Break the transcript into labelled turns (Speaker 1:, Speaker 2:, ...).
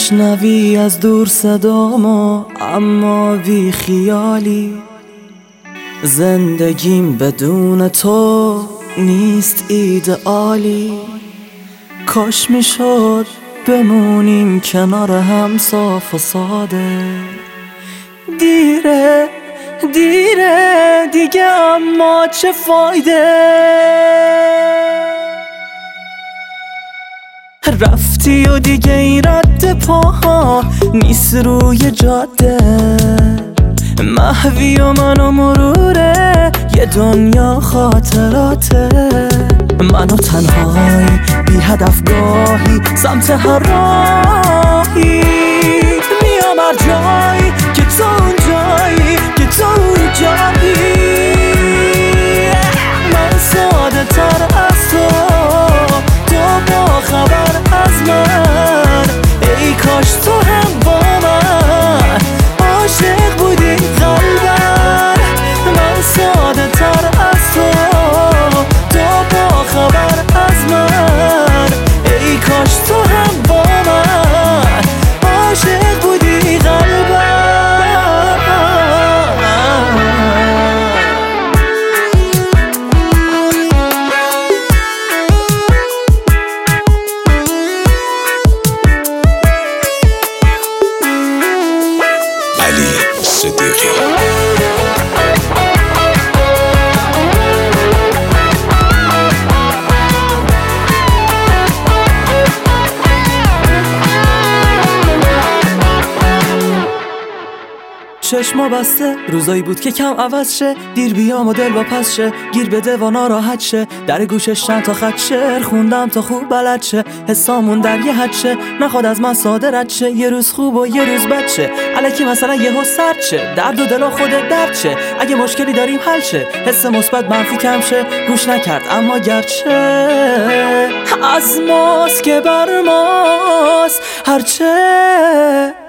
Speaker 1: میشنوی از دور صدامو اما بی خیالی. زندگیم بدون تو نیست ایدئالی. کاش میشد بمونیم کنار هم صاف و ساده. دیره دیگه اما چه فایده. رفتی و دیگه این رد پاها نیست روی جاده. محوی و من و مروره یه دنیا خاطراته. من و تنهایی بی هدف گاهی سمت هر راهی میام هر جایی که تو اونجایی که تو اونجایی. من ساده تر از تو با خبر از من. ای کاش تو هم با من عاشق بودی قلبم. من ساده تر از تو با خبر از من. ای کاش تو هم با من عاشق بودی قلبم. چشما بسته روزایی بود که کم عوض شه. دیر بیام و دل با پس شه. گیر بده و ناراحت شه. در گوشش چند تا خط شعر خوندم تا خوب بلد شه. حسامون در یه حد شه. نخواد از من ساده رد شه. یه روز خوب و یه روز بد شه. الکی مثلا یهو سرد شه. درد و دل و خودت درد شه. اگه مشکلی داریم حل شه. حس مثبت منفی کم شه. گوش نکرد اما گرچه از ماست که بر ماست هرچه